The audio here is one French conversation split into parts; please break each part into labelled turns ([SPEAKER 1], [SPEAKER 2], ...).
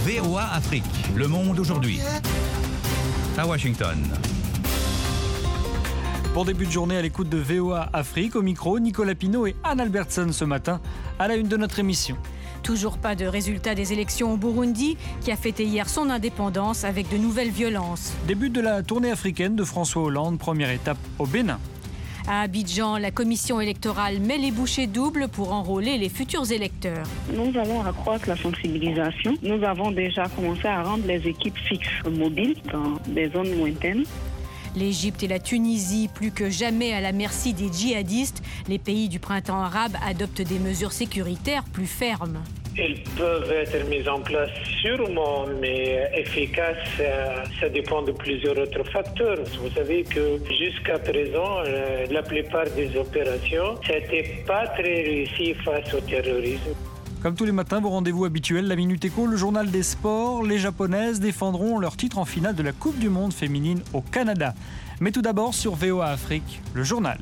[SPEAKER 1] VOA Afrique, le monde aujourd'hui. À Washington.
[SPEAKER 2] Pour début de journée à l'écoute de VOA Afrique, au micro, Nicolas Pinault et Anne Albertson ce matin, à la une de notre émission.
[SPEAKER 3] Toujours pas de résultat des élections au Burundi, qui a fêté hier son indépendance avec de nouvelles violences.
[SPEAKER 2] Début de la tournée africaine de François Hollande, première étape au Bénin.
[SPEAKER 3] À Abidjan, la commission électorale met les bouchées doubles pour enrôler les futurs électeurs.
[SPEAKER 4] Nous allons accroître la sensibilisation. Nous avons déjà commencé à rendre les équipes fixes mobiles dans des zones lointaines.
[SPEAKER 3] L'Égypte et la Tunisie, plus que jamais à la merci des djihadistes, les pays du printemps arabe adoptent des mesures sécuritaires plus fermes.
[SPEAKER 5] Ils peuvent être mis en place sûrement, mais efficaces, ça dépend de plusieurs autres facteurs. Vous savez que jusqu'à présent, la plupart des opérations, c'était pas très réussi face au terrorisme.
[SPEAKER 2] Comme tous les matins, vos rendez-vous habituels, la Minute Éco, le journal des sports. Les Japonaises défendront leur titre en finale de la Coupe du Monde féminine au Canada. Mais tout d'abord, sur VOA Afrique, le journal.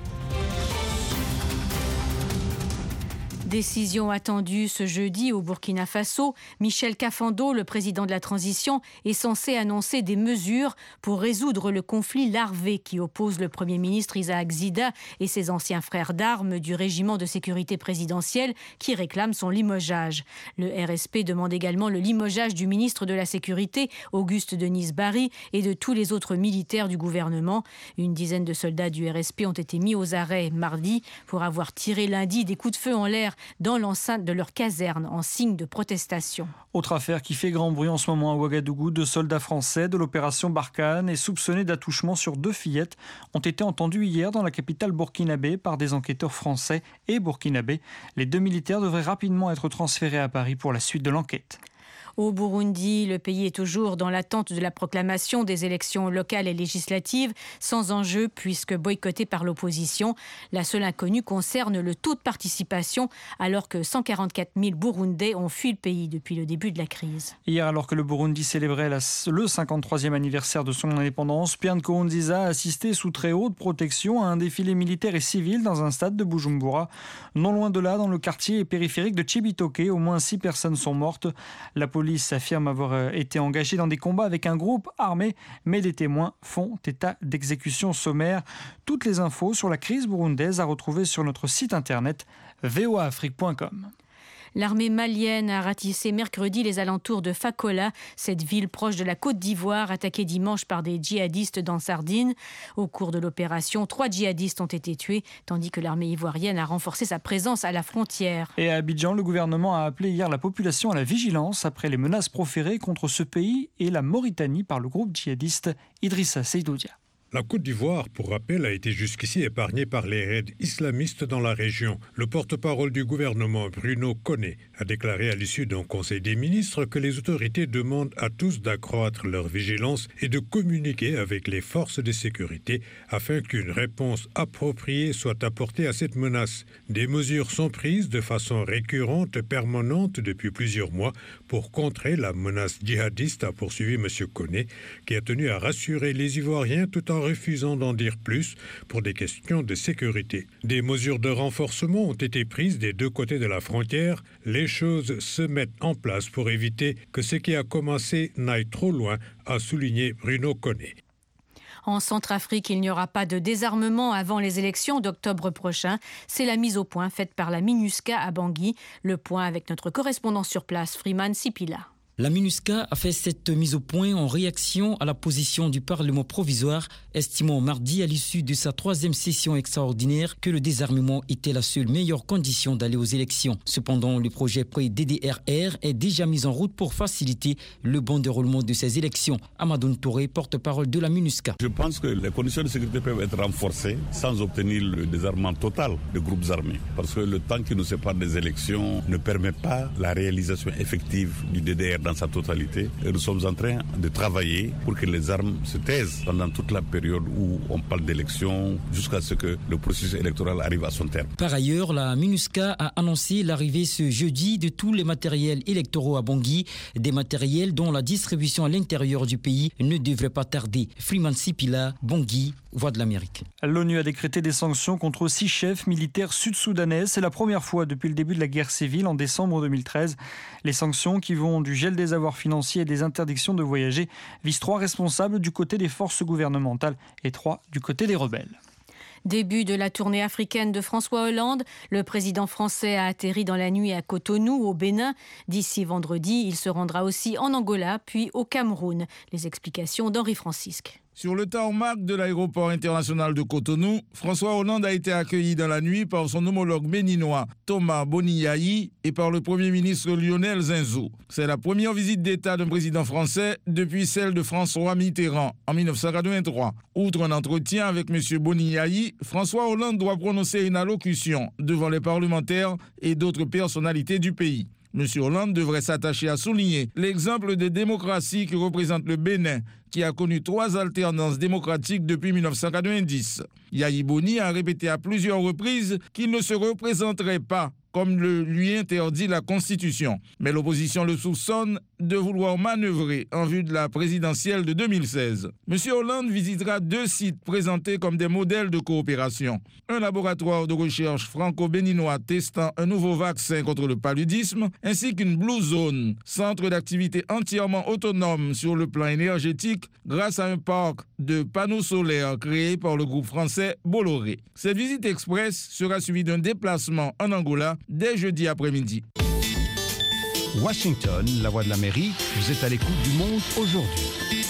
[SPEAKER 3] Décision attendue ce jeudi au Burkina Faso. Michel Kafando, le président de la transition, est censé annoncer des mesures pour résoudre le conflit larvé qui oppose le Premier ministre Isaac Zida et ses anciens frères d'armes du régiment de sécurité présidentielle qui réclament son limogeage. Le RSP demande également le limogeage du ministre de la Sécurité, Auguste Denis Barry, et de tous les autres militaires du gouvernement. Une dizaine de soldats du RSP ont été mis aux arrêts mardi pour avoir tiré lundi des coups de feu en l'air dans l'enceinte de leur caserne en signe de protestation.
[SPEAKER 2] Autre affaire qui fait grand bruit en ce moment à Ouagadougou, 2 soldats français de l'opération Barkhane et soupçonnés d'attouchement sur 2 fillettes ont été entendus hier dans la capitale burkinabé par des enquêteurs français et burkinabés. Les 2 militaires devraient rapidement être transférés à Paris pour la suite de l'enquête.
[SPEAKER 3] Au Burundi, le pays est toujours dans l'attente de la proclamation des élections locales et législatives, sans enjeu puisque boycottées par l'opposition. La seule inconnue concerne le taux de participation, alors que 144 000 Burundais ont fui le pays depuis le début de la crise.
[SPEAKER 2] Hier, alors que le Burundi célébrait le 53e anniversaire de son indépendance, Pierre Nkurunziza a assisté sous très haute protection à un défilé militaire et civil dans un stade de Bujumbura. Non loin de là, dans le quartier périphérique de Chibitoke, au moins 6 personnes sont mortes. La police affirme avoir été engagée dans des combats avec un groupe armé, mais les témoins font état d'exécutions sommaires. Toutes les infos sur la crise burundaise à retrouver sur notre site internet voaafrique.com.
[SPEAKER 3] L'armée malienne a ratissé mercredi les alentours de Fakola, cette ville proche de la Côte d'Ivoire, attaquée dimanche par des djihadistes dans Sardine. Au cours de l'opération, 3 djihadistes ont été tués, tandis que l'armée ivoirienne a renforcé sa présence à la frontière.
[SPEAKER 2] Et à Abidjan, le gouvernement a appelé hier la population à la vigilance après les menaces proférées contre ce pays et la Mauritanie par le groupe djihadiste Idrissa Seydoudia.
[SPEAKER 6] La Côte d'Ivoire, pour rappel, a été jusqu'ici épargnée par les raids islamistes dans la région. Le porte-parole du gouvernement, Bruno Koné, a déclaré à l'issue d'un conseil des ministres que les autorités demandent à tous d'accroître leur vigilance et de communiquer avec les forces de sécurité afin qu'une réponse appropriée soit apportée à cette menace. Des mesures sont prises de façon récurrente et permanente depuis plusieurs mois pour contrer la menace djihadiste, a poursuivi M. Koné, qui a tenu à rassurer les Ivoiriens tout en refusant d'en dire plus pour des questions de sécurité. Des mesures de renforcement ont été prises des 2 côtés de la frontière. Les choses se mettent en place pour éviter que ce qui a commencé n'aille trop loin, a souligné Bruno Koné.
[SPEAKER 3] En Centrafrique, il n'y aura pas de désarmement avant les élections d'octobre prochain. C'est la mise au point faite par la MINUSCA à Bangui. Le point avec notre correspondant sur place, Freeman Sipila.
[SPEAKER 7] La MINUSCA a fait cette mise au point en réaction à la position du Parlement provisoire, estimant mardi à l'issue de sa 3e session extraordinaire que le désarmement était la seule meilleure condition d'aller aux élections. Cependant, le projet pré-DDRR est déjà mis en route pour faciliter le bon déroulement de ces élections. Amadou Touré, porte-parole de la MINUSCA.
[SPEAKER 8] Je pense que les conditions de sécurité peuvent être renforcées sans obtenir le désarmement total des groupes armés. Parce que le temps qui nous sépare des élections ne permet pas la réalisation effective du DDR dans sa totalité. Et nous sommes en train de travailler pour que les armes se taisent pendant toute la période où on parle d'élections jusqu'à ce que le processus électoral arrive à son terme.
[SPEAKER 7] Par ailleurs, la MINUSCA a annoncé l'arrivée ce jeudi de tous les matériels électoraux à Bangui, des matériels dont la distribution à l'intérieur du pays ne devrait pas tarder. Freeman Sipila, Bangui, Voix de l'Amérique.
[SPEAKER 2] L'ONU a décrété des sanctions contre 6 chefs militaires sud-soudanais. C'est la première fois depuis le début de la guerre civile en décembre 2013. Les sanctions qui vont du gel gel des avoirs financiers et des interdictions de voyager vise 3 responsables du côté des forces gouvernementales et 3 du côté des rebelles.
[SPEAKER 3] Début de la tournée africaine de François Hollande. Le président français a atterri dans la nuit à Cotonou, au Bénin. D'ici vendredi, il se rendra aussi en Angola, puis au Cameroun. Les explications d'Henri Francisque.
[SPEAKER 9] Sur le tarmac de l'aéroport international de Cotonou, François Hollande a été accueilli dans la nuit par son homologue béninois Thomas Boniayi et par le Premier ministre Lionel Zinsou. C'est la première visite d'État d'un président français depuis celle de François Mitterrand en 1983. Outre un entretien avec M. Boniayi, François Hollande doit prononcer une allocution devant les parlementaires et d'autres personnalités du pays. M. Hollande devrait s'attacher à souligner l'exemple de démocratie que représente le Bénin, qui a connu 3 alternances démocratiques depuis 1990. Yayi Boni a répété à plusieurs reprises qu'il ne se représenterait pas, comme le lui interdit la Constitution. Mais l'opposition le soupçonne de vouloir manœuvrer en vue de la présidentielle de 2016. M. Hollande visitera 2 sites présentés comme des modèles de coopération. Un laboratoire de recherche franco-béninois testant un nouveau vaccin contre le paludisme, ainsi qu'une Blue Zone, centre d'activité entièrement autonome sur le plan énergétique grâce à un parc de panneaux solaires créé par le groupe français Bolloré. Cette visite express sera suivie d'un déplacement en Angola dès jeudi après-midi.
[SPEAKER 1] Washington, la voix de l'Amérique, vous êtes à l'écoute du Monde aujourd'hui.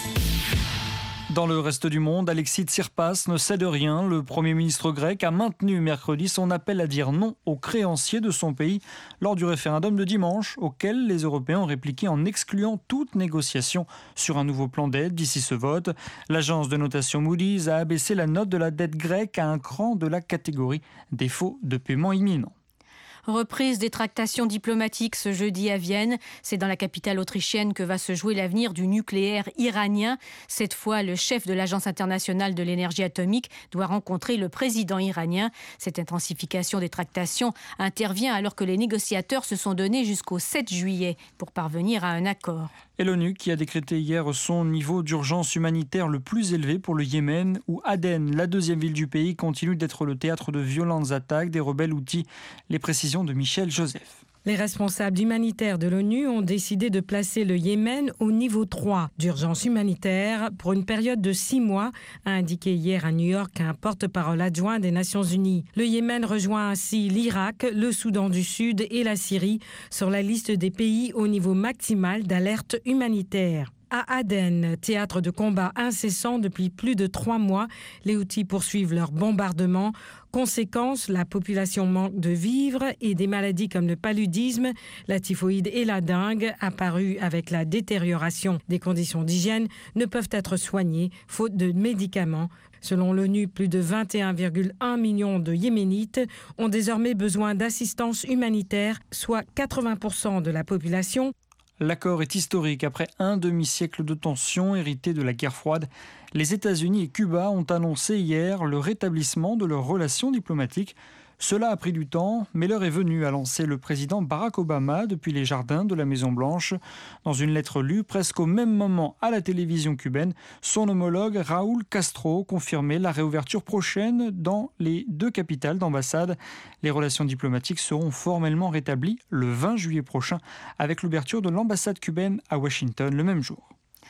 [SPEAKER 2] Dans le reste du monde, Alexis Tsipras ne cède rien. Le Premier ministre grec a maintenu mercredi son appel à dire non aux créanciers de son pays lors du référendum de dimanche, auquel les Européens ont répliqué en excluant toute négociation sur un nouveau plan d'aide d'ici ce vote. L'agence de notation Moody's a abaissé la note de la dette grecque à un cran de la catégorie défaut de paiement imminent.
[SPEAKER 3] Reprise des tractations diplomatiques ce jeudi à Vienne. C'est dans la capitale autrichienne que va se jouer l'avenir du nucléaire iranien. Cette fois, le chef de l'Agence internationale de l'énergie atomique doit rencontrer le président iranien. Cette intensification des tractations intervient alors que les négociateurs se sont donnés jusqu'au 7 juillet pour parvenir à un accord.
[SPEAKER 2] Et l'ONU qui a décrété hier son niveau d'urgence humanitaire le plus élevé pour le Yémen, où Aden, la 2e ville du pays, continue d'être le théâtre de violentes attaques des rebelles Houthis. Les précisions de Michel Joseph.
[SPEAKER 10] Les responsables humanitaires de l'ONU ont décidé de placer le Yémen au niveau 3 d'urgence humanitaire pour une période de 6 mois, a indiqué hier à New York un porte-parole adjoint des Nations Unies. Le Yémen rejoint ainsi l'Irak, le Soudan du Sud et la Syrie sur la liste des pays au niveau maximal d'alerte humanitaire. À Aden, théâtre de combat incessant depuis plus de 3 mois, les Houthis poursuivent leurs bombardements. Conséquence, la population manque de vivres et des maladies comme le paludisme, la typhoïde et la dengue, apparues avec la détérioration des conditions d'hygiène, ne peuvent être soignées faute de médicaments. Selon l'ONU, plus de 21,1 millions de Yéménites ont désormais besoin d'assistance humanitaire, soit 80% de la population.
[SPEAKER 2] L'accord est historique après un demi-siècle de tensions héritées de la guerre froide. Les États-Unis et Cuba ont annoncé hier le rétablissement de leurs relations diplomatiques. Cela a pris du temps, mais l'heure est venue, a lancé le président Barack Obama depuis les jardins de la Maison-Blanche. Dans une lettre lue presque au même moment à la télévision cubaine, son homologue Raúl Castro confirmait la réouverture prochaine dans les 2 capitales d'ambassade. Les relations diplomatiques seront formellement rétablies le 20 juillet prochain avec l'ouverture de l'ambassade cubaine à Washington le même jour.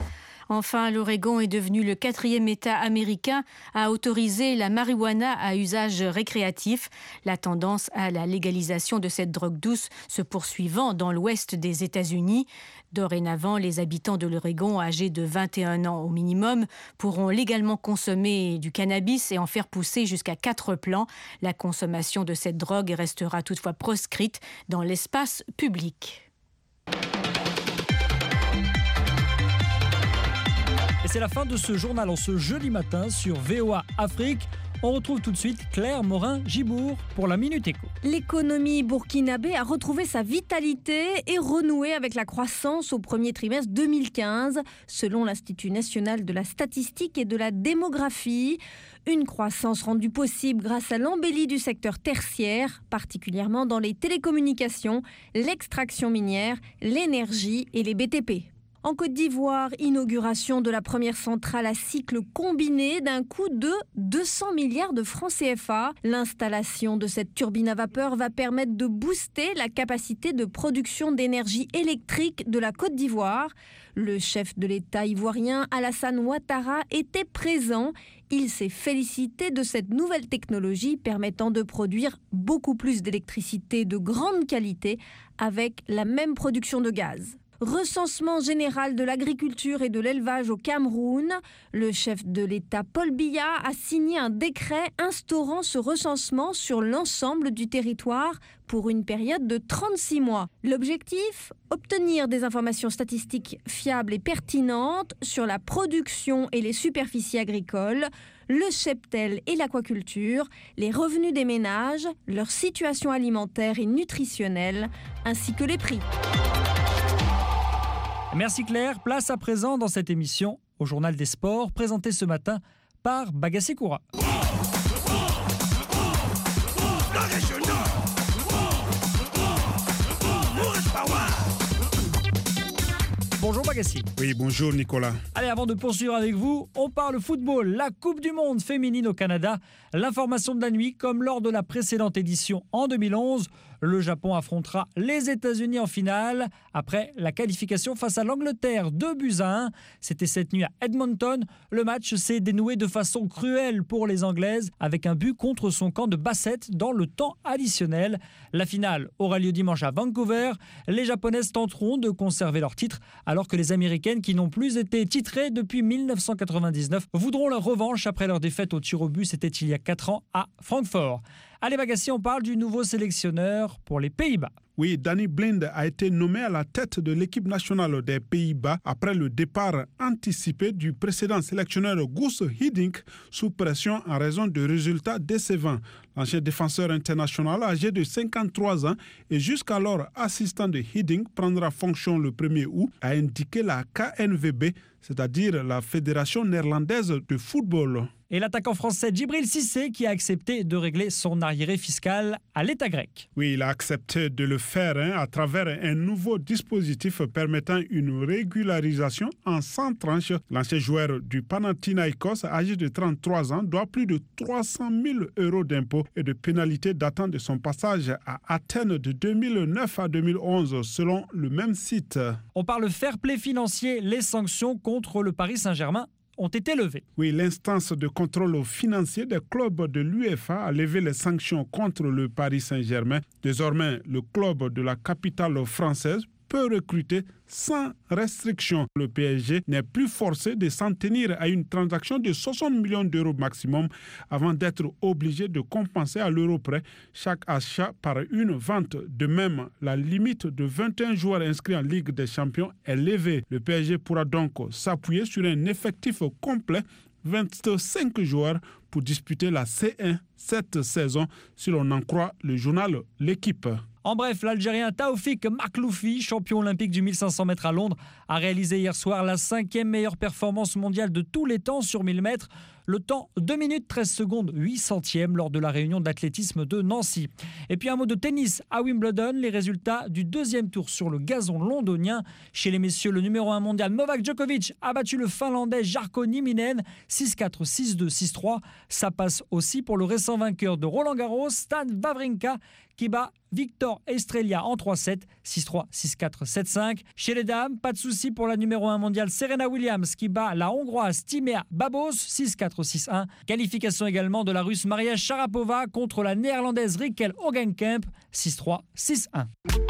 [SPEAKER 3] Enfin, l'Oregon est devenu le 4e État américain à autoriser la marijuana à usage récréatif. La tendance à la légalisation de cette drogue douce se poursuivant dans l'ouest des États-Unis. Dorénavant, les habitants de l'Oregon âgés de 21 ans au minimum pourront légalement consommer du cannabis et en faire pousser jusqu'à 4 plants. La consommation de cette drogue restera toutefois proscrite dans l'espace public.
[SPEAKER 2] Et c'est la fin de ce journal en ce jeudi matin sur VOA Afrique. On retrouve tout de suite Claire Morin-Gibour pour la Minute Éco.
[SPEAKER 11] L'économie burkinabé a retrouvé sa vitalité et renoué avec la croissance au premier trimestre 2015, selon l'Institut national de la statistique et de la démographie. Une croissance rendue possible grâce à l'embellie du secteur tertiaire, particulièrement dans les télécommunications, l'extraction minière, l'énergie et les BTP. En Côte d'Ivoire, inauguration de la première centrale à cycle combiné d'un coût de 200 milliards de francs CFA. L'installation de cette turbine à vapeur va permettre de booster la capacité de production d'énergie électrique de la Côte d'Ivoire. Le chef de l'État ivoirien, Alassane Ouattara, était présent. Il s'est félicité de cette nouvelle technologie permettant de produire beaucoup plus d'électricité de grande qualité avec la même production de gaz. Recensement général de l'agriculture et de l'élevage au Cameroun. Le chef de l'État, Paul Biya, a signé un décret instaurant ce recensement sur l'ensemble du territoire pour une période de 36 mois. L'objectif ? Obtenir des informations statistiques fiables et pertinentes sur la production et les superficies agricoles, le cheptel et l'aquaculture, les revenus des ménages, leur situation alimentaire et nutritionnelle, ainsi que les prix.
[SPEAKER 2] Merci Claire. Place à présent dans cette émission au Journal des Sports, présenté ce matin par Bagassi Koura. Bonjour Bagassi.
[SPEAKER 12] Oui, bonjour Nicolas.
[SPEAKER 2] Allez, avant de poursuivre avec vous, on parle football. La Coupe du Monde féminine au Canada. L'information de la nuit, comme lors de la précédente édition en 2011, le Japon affrontera les États-Unis en finale après la qualification face à l'Angleterre 2-1. C'était cette nuit à Edmonton. Le match s'est dénoué de façon cruelle pour les Anglaises avec un but contre son camp de Bassett dans le temps additionnel. La finale aura lieu dimanche à Vancouver. Les Japonaises tenteront de conserver leur titre alors que les Américaines, qui n'ont plus été titrées depuis 1999, voudront leur revanche après leur défaite au tir au but. C'était il y a 4 ans à Francfort. Allez Bagassi, on parle du nouveau sélectionneur pour les Pays-Bas.
[SPEAKER 12] Oui, Danny Blind a été nommé à la tête de l'équipe nationale des Pays-Bas après le départ anticipé du précédent sélectionneur Guus Hiddink sous pression en raison de résultats décevants. L'ancien défenseur international âgé de 53 ans et jusqu'alors assistant de Hiddink prendra fonction le 1er août, a indiqué la KNVB, c'est-à-dire la Fédération néerlandaise de football.
[SPEAKER 2] Et l'attaquant français Djibril Cissé qui a accepté de régler son arriéré fiscal à l'État grec.
[SPEAKER 12] Oui, il a accepté de le faire à travers un nouveau dispositif permettant une régularisation en 100 tranches. L'ancien joueur du Panathinaikos, âgé de 33 ans, doit plus de 300 000 € d'impôts et de pénalités datant de son passage à Athènes de 2009 à 2011, selon le même site.
[SPEAKER 2] On parle fair play financier, les sanctions contre le Paris Saint-Germain ont été levées.
[SPEAKER 12] Oui, l'instance de contrôle financier des clubs de l'UEFA a levé les sanctions contre le Paris Saint-Germain. Désormais, le club de la capitale française peut recruter sans restriction. Le PSG n'est plus forcé de s'en tenir à une transaction de 60 millions d'euros maximum avant d'être obligé de compenser à l'euro près chaque achat par une vente. De même, la limite de 21 joueurs inscrits en Ligue des Champions est levée. Le PSG pourra donc s'appuyer sur un effectif complet, 25 joueurs, pour disputer la C1 cette saison, si l'on en croit le journal L'Équipe.
[SPEAKER 2] En bref, l'Algérien Taoufik Makhloufi, champion olympique du 1500 mètres à Londres, a réalisé hier soir la 5e meilleure performance mondiale de tous les temps sur 1000 mètres. Le temps 2 minutes 13 secondes 8 centièmes lors de la réunion d'athlétisme de Nancy. Et puis un mot de tennis à Wimbledon, les résultats du deuxième tour sur le gazon londonien. Chez les messieurs, le numéro 1 mondial Novak Djokovic a battu le Finlandais Jarkko Nieminen 6-4, 6-2, 6-3. Ça passe aussi pour le récent vainqueur de Roland Garros, Stan Wawrinka, qui bat Victor Estrella en 3-7, 6-3, 6-4, 7-5. Chez les dames, pas de souci pour la numéro 1 mondiale Serena Williams qui bat la Hongroise Timea Babos, 6-4, 6-1. Qualification également de la Russe Maria Sharapova contre la Néerlandaise Rikkel Hogenkamp, 6-3, 6-1.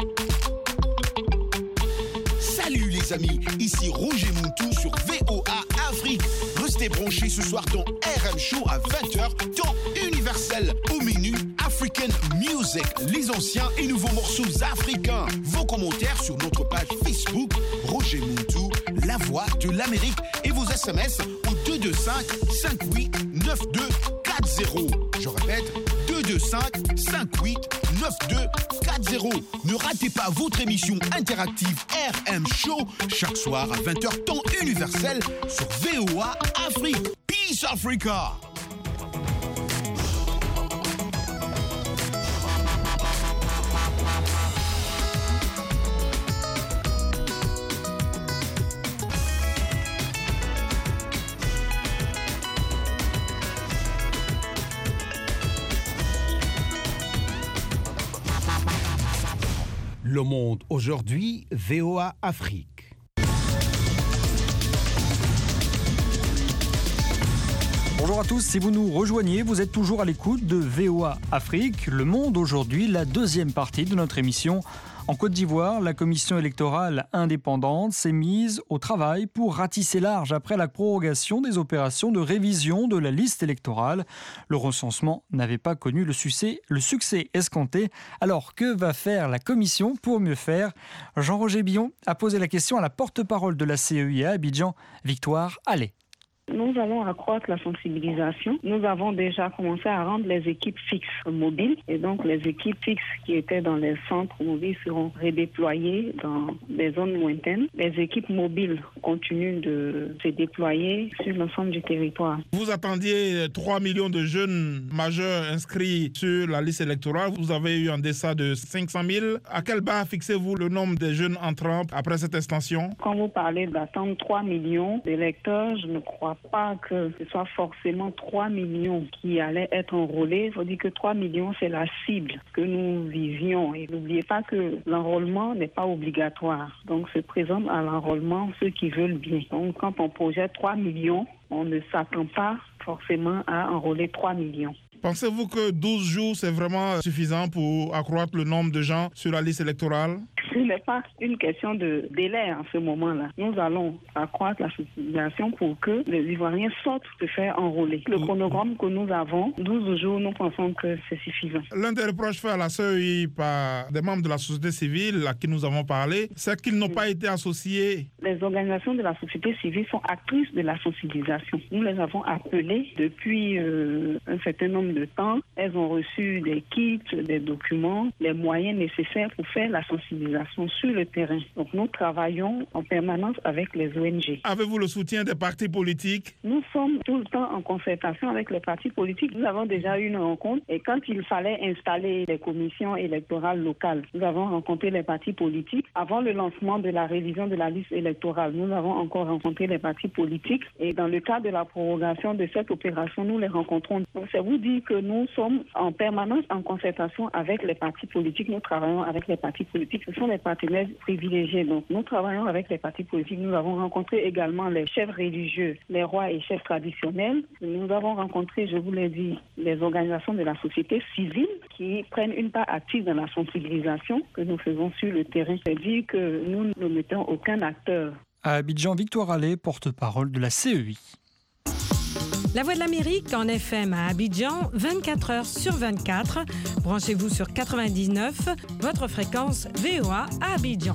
[SPEAKER 13] Salut les amis, ici Roger Moutou sur VOA Afrique. Restez branchés ce soir dans RM Show à 20h, temps universel. Au menu African Music, les anciens et nouveaux morceaux africains. Vos commentaires sur notre page Facebook, Roger Moutou, la voix de l'Amérique. Et vos SMS au 225 58 9240. Je répète, 225 58 9240. Ne ratez pas votre émission interactive RM Show chaque soir à 20h temps universel sur VOA Afrique. Peace Africa.
[SPEAKER 14] Le Monde aujourd'hui, VOA Afrique.
[SPEAKER 2] Bonjour à tous, si vous nous rejoignez, vous êtes toujours à l'écoute de VOA Afrique, Le Monde aujourd'hui, la deuxième partie de notre émission. En Côte d'Ivoire, la commission électorale indépendante s'est mise au travail pour ratisser large après la prorogation des opérations de révision de la liste électorale. Le recensement n'avait pas connu le succès escompté. Alors, que va faire la commission pour mieux faire ? Jean-Roger Billon a posé la question à la porte-parole de la CEI à Abidjan, Victoire Allais.
[SPEAKER 4] Nous allons accroître la sensibilisation. Nous avons déjà commencé à rendre les équipes fixes mobiles. Et donc, les équipes fixes qui étaient dans les centres mobiles seront redéployées dans des zones lointaines. Les équipes mobiles continuent de se déployer sur l'ensemble du territoire.
[SPEAKER 9] Vous attendiez 3 millions de jeunes majeurs inscrits sur la liste électorale. Vous avez eu un deçà de 500 000. À quelle barre fixez-vous le nombre des jeunes entrants après cette extension?
[SPEAKER 4] Quand vous parlez d'attendre 3 millions d'électeurs, je ne crois pas que ce soit forcément 3 millions qui allaient être enrôlés. Il faut dire que 3 millions, c'est la cible que nous visions. Et n'oubliez pas que l'enrôlement n'est pas obligatoire. Donc, se présentent à l'enrôlement ceux qui veulent bien. Donc, quand on projette 3 millions, on ne s'attend pas forcément à enrôler 3 millions.
[SPEAKER 9] Pensez-vous que 12 jours, c'est vraiment suffisant pour accroître le nombre de gens sur la liste électorale?
[SPEAKER 4] Ce n'est pas une question de délai en ce moment-là. Nous allons accroître la sensibilisation pour que les Ivoiriens sortent de faire enrôler. Le chronogramme que nous avons, 12 jours, nous pensons que c'est suffisant.
[SPEAKER 9] L'un des reproches faits à la CEI par des membres de la société civile à qui nous avons parlé, c'est qu'ils n'ont pas été associés.
[SPEAKER 4] Les organisations de la société civile sont actrices de la sensibilisation. Nous les avons appelées depuis un certain nombre de temps. Elles ont reçu des kits, des documents, les moyens nécessaires pour faire la sensibilisation sur le terrain. Donc nous travaillons en permanence avec les ONG.
[SPEAKER 9] Avez-vous le soutien des partis politiques?
[SPEAKER 4] Nous sommes tout le temps en concertation avec les partis politiques. Nous avons déjà eu une rencontre et quand il fallait installer les commissions électorales locales, nous avons rencontré les partis politiques. Avant le lancement de la révision de la liste électorale, nous avons encore rencontré les partis politiques et dans le cadre de la prorogation de cette opération, nous les rencontrons. Donc c'est vous dire que nous sommes en permanence en concertation avec les partis politiques. Nous travaillons avec les partis politiques. Ce sont les partenaires privilégiés. Donc, nous travaillons avec les partis politiques. Nous avons rencontré également les chefs religieux, les rois et chefs traditionnels. Nous avons rencontré, je vous l'ai dit, les organisations de la société civile qui prennent une part active dans la sensibilisation que nous faisons sur le terrain. C'est-à-dire que nous ne mettons aucun acteur.
[SPEAKER 2] À Abidjan, Victoire Allais, porte-parole de la CEI.
[SPEAKER 10] La Voix de l'Amérique en FM à Abidjan, 24 heures sur 24. Branchez-vous sur 99, votre fréquence VOA à Abidjan.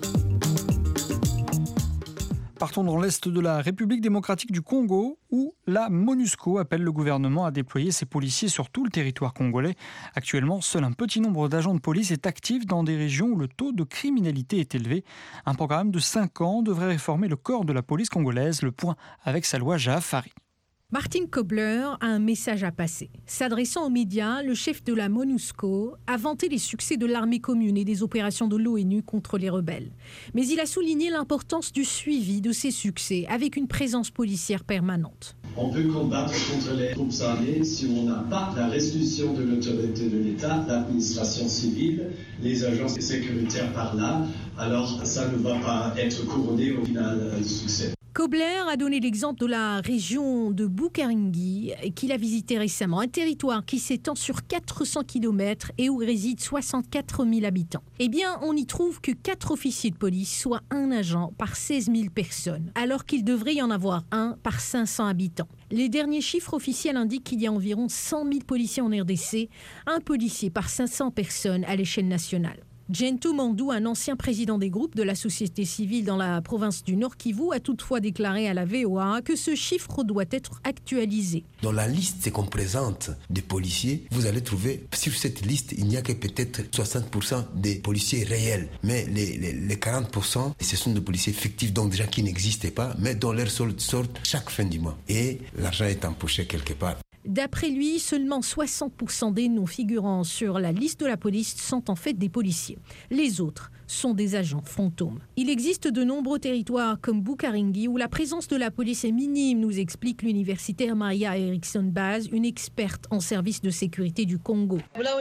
[SPEAKER 2] Partons dans l'est de la République démocratique du Congo, où la MONUSCO appelle le gouvernement à déployer ses policiers sur tout le territoire congolais. Actuellement, seul un petit nombre d'agents de police est actif dans des régions où le taux de criminalité est élevé. Un programme de 5 ans devrait réformer le corps de la police congolaise. Le point avec Salwa Jahafari.
[SPEAKER 15] Martin Kobler a un message à passer. S'adressant aux médias, le chef de la MONUSCO a vanté les succès de l'armée commune et des opérations de l'ONU contre les rebelles. Mais il a souligné l'importance du suivi de ces succès avec une présence policière permanente.
[SPEAKER 16] On peut combattre contre les groupes armés si on n'a pas la restitution de l'autorité de l'État, l'administration civile, les agences sécuritaires par là, alors ça ne va pas être couronné au final du succès.
[SPEAKER 15] Kobler a donné l'exemple de la région de Bukaringi qu'il a visité récemment, un territoire qui s'étend sur 400 km et où résident 64 000 habitants. Eh bien, on y trouve que 4 officiers de police, soit un agent par 16 000 personnes, alors qu'il devrait y en avoir un par 500 habitants. Les derniers chiffres officiels indiquent qu'il y a environ 100 000 policiers en RDC, un policier par 500 personnes à l'échelle nationale. Gento Mandou, un ancien président des groupes de la société civile dans la province du Nord Kivu, a toutefois déclaré à la VOA que ce chiffre doit être actualisé.
[SPEAKER 17] Dans la liste qu'on présente des policiers, vous allez trouver, sur cette liste, il n'y a que peut-être 60% des policiers réels. Mais les 40%, ce sont des policiers fictifs, donc des gens qui n'existaient pas, mais dont leurs soldes sortent chaque fin du mois. Et l'argent est empoché quelque part.
[SPEAKER 15] D'après lui, seulement 60% des noms figurant sur la liste de la police sont en fait des policiers. Les autres sont des agents fantômes. Il existe de nombreux territoires comme Bukaringui où la présence de la police est minime, nous explique l'universitaire Maria Erickson Baz, une experte en service de sécurité du Congo.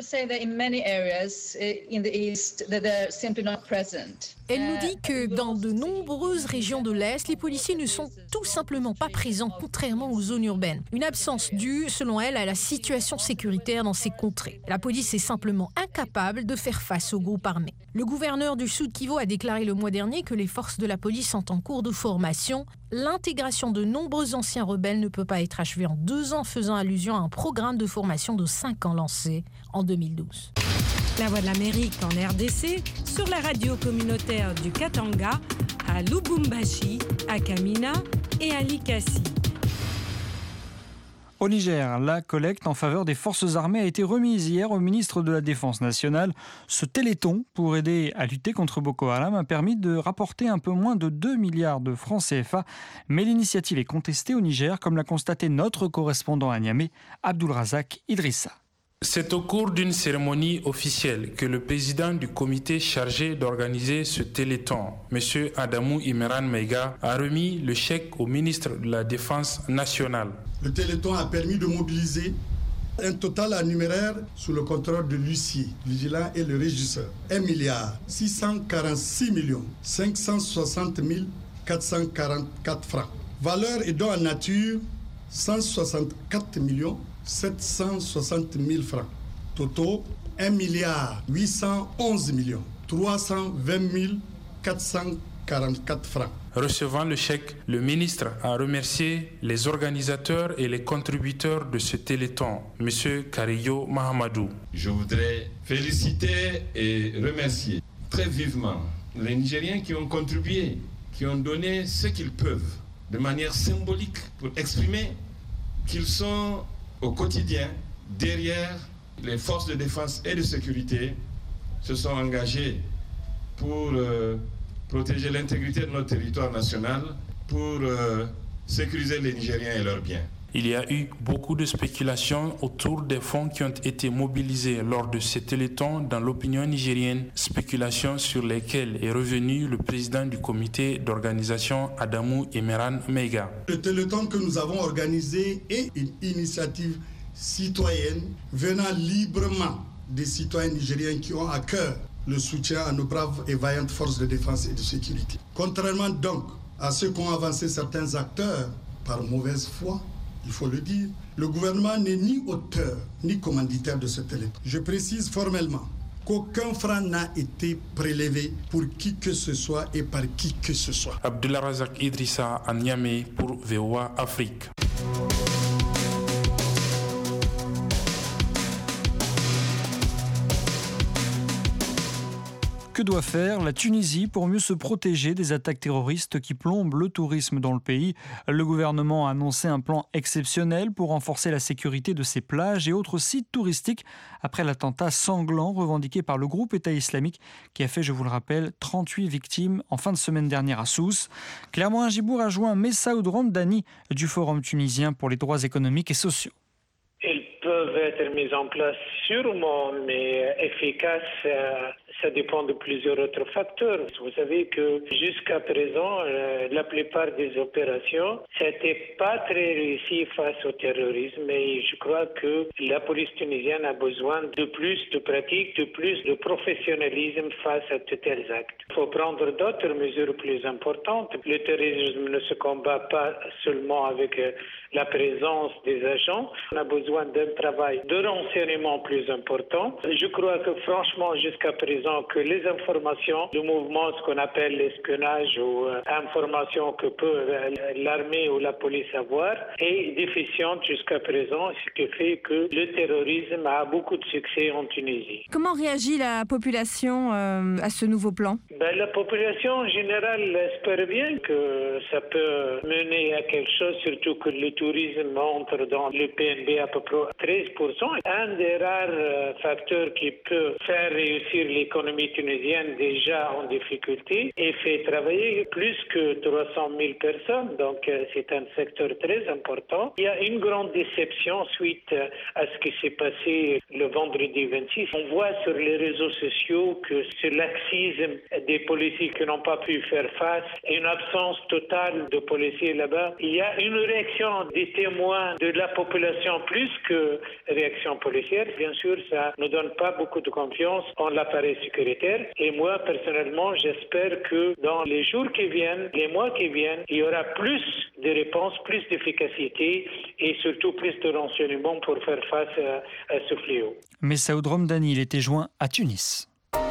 [SPEAKER 15] Elle nous dit que dans de nombreuses régions de l'Est, les policiers ne sont tout simplement pas présents, contrairement aux zones urbaines. Une absence due, selon elle, à la situation sécuritaire dans ces contrées. La police est simplement incapable de faire face aux groupes armés. Le gouverneur du Sud Kivu a déclaré le mois dernier que les forces de la police sont en cours de formation. L'intégration de nombreux anciens rebelles ne peut pas être achevée en 2 ans, faisant allusion à un programme de formation de 5 ans lancé en 2012.
[SPEAKER 10] La Voix de l'Amérique en RDC, sur la radio communautaire du Katanga, à Lubumbashi, à Kamina et à Likasi.
[SPEAKER 2] Au Niger, la collecte en faveur des forces armées a été remise hier au ministre de la Défense nationale. Ce téléthon, pour aider à lutter contre Boko Haram, a permis de rapporter un peu moins de 2 milliards de francs CFA. Mais l'initiative est contestée au Niger, comme l'a constaté notre correspondant à Niamey, Abdulrazak Idrissa.
[SPEAKER 18] C'est au cours d'une cérémonie officielle que le président du comité chargé d'organiser ce téléthon, M. Adamou Imran Meiga, a remis le chèque au ministre de la Défense nationale.
[SPEAKER 19] Le téléthon a permis de mobiliser un total en numéraire sous le contrôle de l'huissier, vigilant et le régisseur. 1 milliard 646 millions 560 444 francs. Valeur et dons en nature 164 millions 760 000 francs. Toto, 1 milliard 811 millions 320 444 francs.
[SPEAKER 18] Recevant le chèque, le ministre a remercié les organisateurs et les contributeurs de ce téléthon, M. Kariyo Mahamadou.
[SPEAKER 20] Je voudrais féliciter et remercier très vivement les Nigériens qui ont contribué, qui ont donné ce qu'ils peuvent de manière symbolique pour exprimer qu'ils sont au quotidien derrière les forces de défense et de sécurité, se sont engagés pour protéger l'intégrité de notre territoire national, pour sécuriser les Nigériens et leurs biens.
[SPEAKER 18] Il y a eu beaucoup de spéculations autour des fonds qui ont été mobilisés lors de ce téléthon dans l'opinion nigérienne, spéculations sur lesquelles est revenu le président du comité d'organisation Adamou Imran Meiga.
[SPEAKER 19] Le téléthon que nous avons organisé est une initiative citoyenne venant librement des citoyens nigériens qui ont à cœur le soutien à nos braves et vaillantes forces de défense et de sécurité. Contrairement donc à ce qu'ont avancé certains acteurs par mauvaise foi, il faut le dire, le gouvernement n'est ni auteur ni commanditaire de ce téléthon. Je précise formellement qu'aucun franc n'a été prélevé pour qui que ce soit et par qui que ce soit.
[SPEAKER 18] Abdulrazak Idrissa à Niamey pour VOA Afrique.
[SPEAKER 2] Que doit faire la Tunisie pour mieux se protéger des attaques terroristes qui plombent le tourisme dans le pays? Le gouvernement a annoncé un plan exceptionnel pour renforcer la sécurité de ses plages et autres sites touristiques après l'attentat sanglant revendiqué par le groupe État islamique qui a fait, je vous le rappelle, 38 victimes en fin de semaine dernière à Sousse. Clermont Hajibour a joint Messaoud Ramdani du Forum tunisien pour les droits économiques et sociaux.
[SPEAKER 5] Ils peuvent être mis en place sûrement, mais efficaces, ça dépend de plusieurs autres facteurs. Vous savez que jusqu'à présent, la plupart des opérations, ça n'était pas très réussi face au terrorisme. Et je crois que la police tunisienne a besoin de plus de pratique, de plus de professionnalisme face à de tels actes. Il faut prendre d'autres mesures plus importantes. Le terrorisme ne se combat pas seulement avec la présence des agents. On a besoin d'un travail de renseignement plus important. Je crois que franchement, jusqu'à présent, que les informations du mouvement, ce qu'on appelle l'espionnage ou informations que peut l'armée ou la police avoir, est déficiente jusqu'à présent, ce qui fait que le terrorisme a beaucoup de succès en Tunisie.
[SPEAKER 11] Comment réagit la population à ce nouveau plan ?
[SPEAKER 5] La population en général espère bien que ça peut mener à quelque chose, surtout que le tourisme entre dans le PNB à peu près 13%. Un des rares facteurs qui peut faire réussir l'économie tunisienne déjà en difficulté et fait travailler plus que 300 000 personnes. Donc c'est un secteur très important. Il y a une grande déception suite à ce qui s'est passé le vendredi 26. On voit sur les réseaux sociaux que ce laxisme des policiers qui n'ont pas pu faire face et une absence totale de policiers là-bas. Il y a une réaction des témoins de la population plus que réaction policière. Bien sûr, ça ne donne pas beaucoup de confiance en l'appareil sécuritaire. Et moi, personnellement, j'espère que dans les jours qui viennent, les mois qui viennent, il y aura plus de réponses, plus d'efficacité et surtout plus de renseignements pour faire face à ce fléau.
[SPEAKER 2] Mais Saoud Romdani, il était joint à Tunis.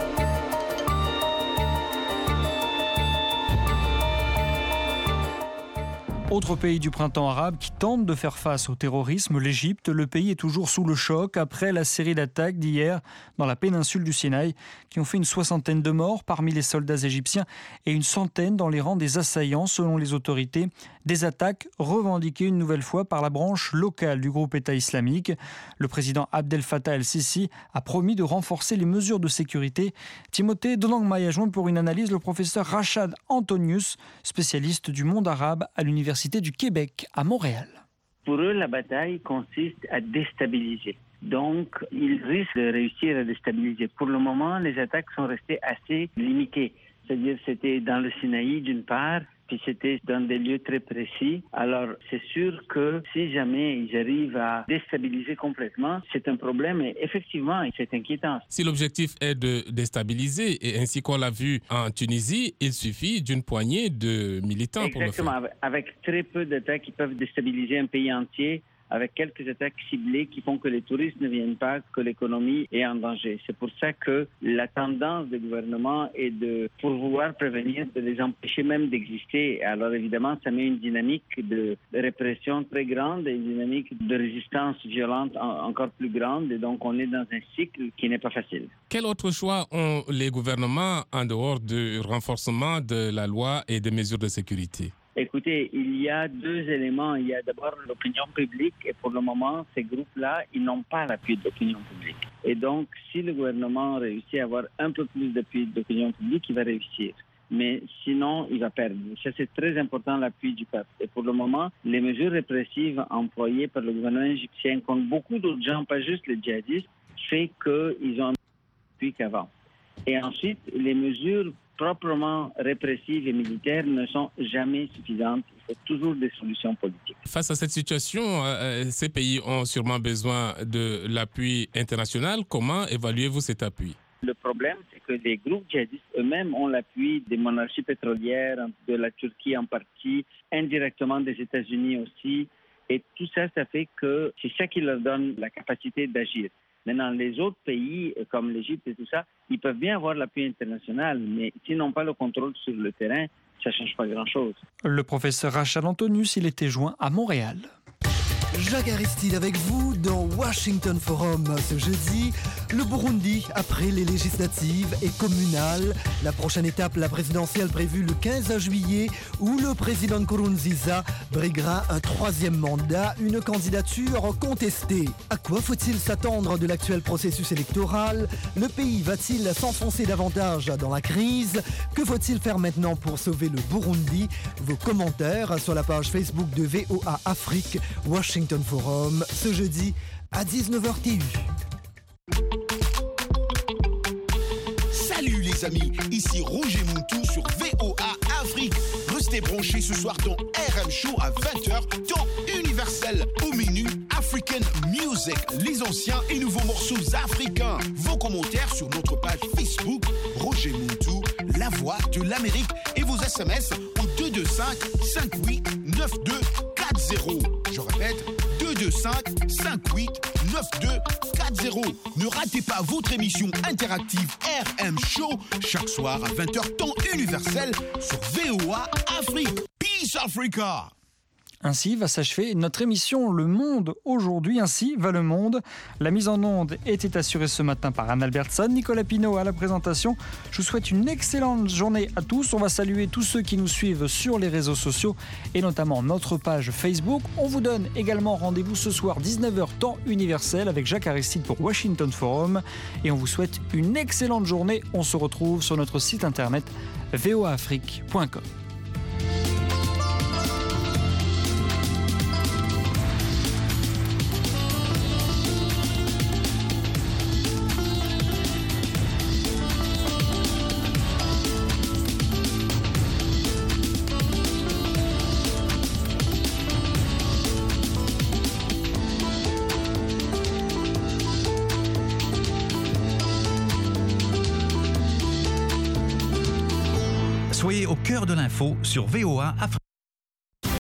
[SPEAKER 2] Autre pays du printemps arabe qui tente de faire face au terrorisme, l'Égypte. Le pays est toujours sous le choc après la série d'attaques d'hier dans la péninsule du Sinaï qui ont fait une 60aine de morts parmi les soldats égyptiens et une centaine dans les rangs des assaillants selon les autorités. Des attaques revendiquées une nouvelle fois par la branche locale du groupe État islamique. Le président Abdel Fattah el-Sisi a promis de renforcer les mesures de sécurité. Timothée Donangmai a joint pour une analyse le professeur Rachad Antonius, spécialiste du monde arabe à l'Université du Québec à Montréal.
[SPEAKER 21] Pour eux, la bataille consiste à déstabiliser. Donc, ils risquent de réussir à déstabiliser. Pour le moment, les attaques sont restées assez limitées. C'est-à-dire, c'était dans le Sinaï d'une part, puis c'était dans des lieux très précis. Alors, c'est sûr que si jamais ils arrivent à déstabiliser complètement, c'est un problème et effectivement, c'est inquiétant.
[SPEAKER 22] Si l'objectif est de déstabiliser, et ainsi qu'on l'a vu en Tunisie, il suffit d'une poignée de militants pour le faire.
[SPEAKER 21] Exactement, avec très peu d'attaques qui peuvent déstabiliser un pays entier, avec quelques attaques ciblées qui font que les touristes ne viennent pas, que l'économie est en danger. C'est pour ça que la tendance du gouvernement est de pouvoir prévenir, de les empêcher même d'exister. Alors évidemment, ça met une dynamique de répression très grande et une dynamique de résistance violente encore plus grande. Et donc on est dans un cycle qui n'est pas facile.
[SPEAKER 22] Quel autre choix ont les gouvernements en dehors du renforcement de la loi et des mesures de sécurité ?
[SPEAKER 21] Écoutez, il y a deux éléments. Il y a d'abord l'opinion publique et pour le moment, ces groupes-là, ils n'ont pas l'appui de l'opinion publique. Et donc, si le gouvernement réussit à avoir un peu plus d'appui de l'opinion publique, il va réussir. Mais sinon, il va perdre. Ça, c'est très important, l'appui du peuple. Et pour le moment, les mesures répressives employées par le gouvernement égyptien contre beaucoup d'autres gens, pas juste les djihadistes, fait qu'ils ont un appui qu'avant. Et ensuite, les mesures proprement répressives et militaires ne sont jamais suffisantes. Il faut toujours des solutions politiques.
[SPEAKER 22] Face à cette situation, ces pays ont sûrement besoin de l'appui international. Comment évaluez-vous cet appui ?
[SPEAKER 21] Le problème, c'est que les groupes djihadistes eux-mêmes ont l'appui des monarchies pétrolières, de la Turquie en partie, indirectement des États-Unis aussi. Et tout ça, ça fait que c'est ça qui leur donne la capacité d'agir. Maintenant, les autres pays, comme l'Égypte et tout ça, ils peuvent bien avoir l'appui international, mais s'ils n'ont pas le contrôle sur le terrain, ça ne change pas grand-chose.
[SPEAKER 2] Le professeur Rachad Antonius, il était joint à Montréal.
[SPEAKER 23] Jacques Aristide avec vous dans Washington Forum ce jeudi. Le Burundi, après les législatives et communales. La prochaine étape, la présidentielle prévue le 15 juillet, où le président Nkurunziza briguera un troisième mandat, une candidature contestée. À quoi faut-il s'attendre de l'actuel processus électoral ? Le pays va-t-il s'enfoncer davantage dans la crise ? Que faut-il faire maintenant pour sauver le Burundi ? Vos commentaires sur la page Facebook de VOA Afrique, Washington Forum, ce jeudi à 19h TU.
[SPEAKER 13] Salut les amis, ici Roger Muntu sur VOA Afrique. Restez branchés ce soir dans RM Show à 20h, temps universel. Au menu African Music, les anciens et nouveaux morceaux africains. Vos commentaires sur notre page Facebook, Roger Muntu, la voix de l'Amérique. Et vos SMS au 225 58 92 40. Je répète, 225 58 92 40. Ne ratez pas votre émission interactive RM Show chaque soir à 20h temps universel sur VOA Afrique. Peace Africa.
[SPEAKER 2] Ainsi va s'achever notre émission Le Monde aujourd'hui. Ainsi va le monde. La mise en onde était assurée ce matin par Anne Albertson, Nicolas Pinault à la présentation. Je vous souhaite une excellente journée à tous. On va saluer tous ceux qui nous suivent sur les réseaux sociaux et notamment notre page Facebook. On vous donne également rendez-vous ce soir 19h temps universel avec Jacques Aristide pour Washington Forum. Et on vous souhaite une excellente journée. On se retrouve sur notre site internet voaafrique.com.
[SPEAKER 1] Soyez au cœur de l'info sur VOA Afrique.